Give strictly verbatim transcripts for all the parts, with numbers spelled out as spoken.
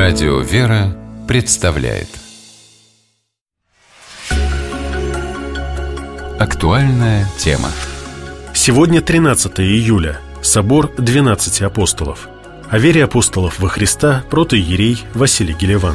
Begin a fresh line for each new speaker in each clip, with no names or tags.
Радио «Вера» представляет актуальная тема.
Сегодня тринадцатое июля. Собор двенадцати апостолов. О вере апостолов во Христа протоиерей Василий Гелеван.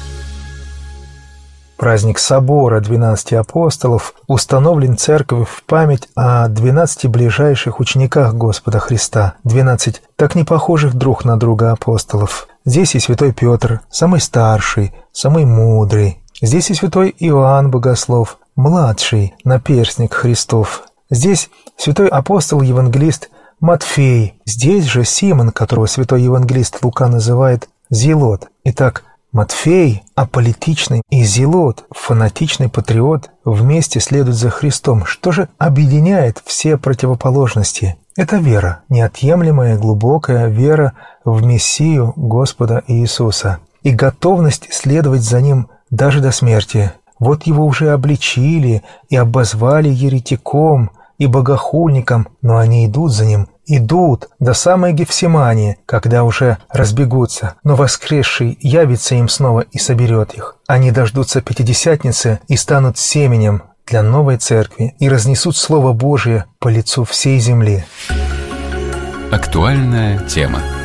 Праздник Собора двенадцати апостолов установлен Церковью в память о двенадцати ближайших учениках Господа Христа, двенадцать так не похожих друг на друга апостолов. Здесь и святой Петр, самый старший, самый мудрый. Здесь и святой Иоанн Богослов, младший, наперстник Христов. Здесь святой апостол-евангелист Матфей. Здесь же Симон, которого святой евангелист Лука называет Зелот. Итак, Матфей, аполитичный, и Зелот, фанатичный патриот, вместе следуют за Христом. Что же объединяет все противоположности? Это вера, неотъемлемая глубокая вера в Мессию Господа Иисуса и готовность следовать за Ним даже до смерти. Вот его уже обличили и обозвали еретиком и богохульником, но они идут за Ним, идут до самой Гефсимании, когда уже разбегутся, но воскресший явится им снова и соберет их. Они дождутся Пятидесятницы и станут семенем для новой церкви и разнесут Слово Божие по лицу всей земли.
Актуальная тема.